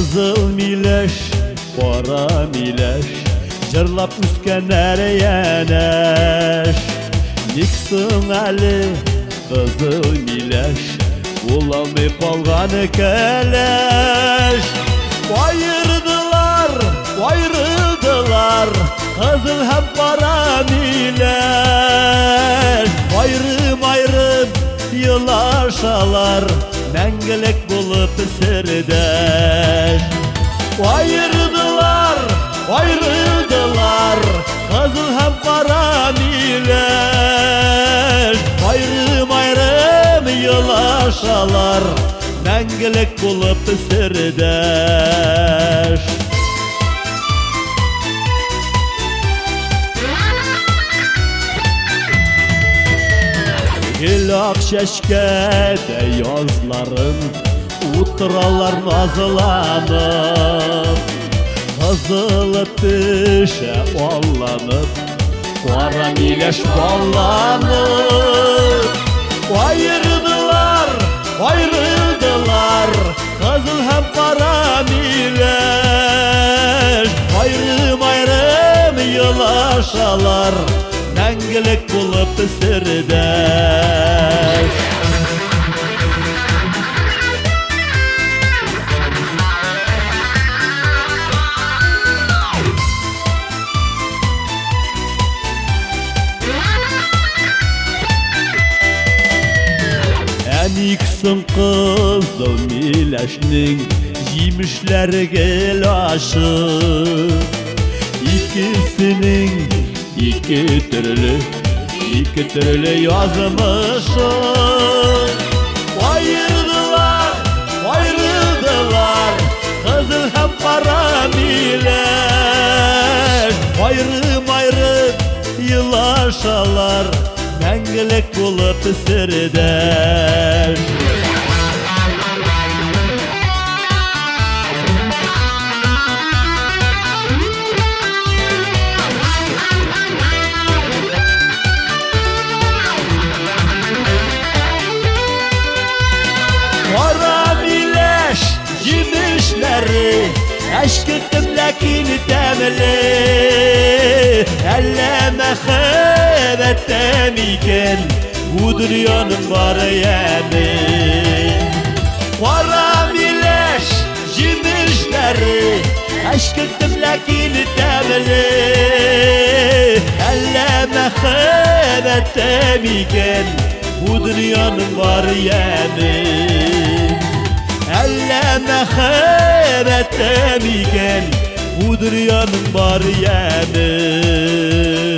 Kızıl mileş, qora mileş, jırlap üsken ereyeneş. Niksin eli kızıl mileş, bulamay qalgan keleş. Ayırdılar, ayrıldılar, kızıl hem qora mileş. Ayrım ayrım yılaşalar, мәңгілік болып сірдәш. Айырдылар, айрылдылар, қызыл һәм қара миләш. Айрым-айрым елашалар, мәңгілік болып сірдәш. Gülak şeşkede yazların Uturalar nazlanıp Kızılıp düşe ballanıp Qora mileş ballanıp. Ayırdılar, ayrıldılar, kızıl hem qora mileş. Ayrım ayrım yılaşalar, мәңгілік болып сірдәш. Әниксің қызыл миләшнің жемішлері гелашы. İkisinin İki türlü yazmışı. Ayırdılar, ayrıldılar, kızıl hem qora mileş. Ayrım ayrım yılaşalar, мәңгілік болып сірдәш. Qora mileş yemişleri Eşkittim lakin temli Elle mehabettem iken Bu dünyanın var yani. Qora mileş yemişleri Eşkittim lakin temli Elle mehabettem iken Bu dünyanın var yani. Elle mehabettem iken Bu dünyanın var yani.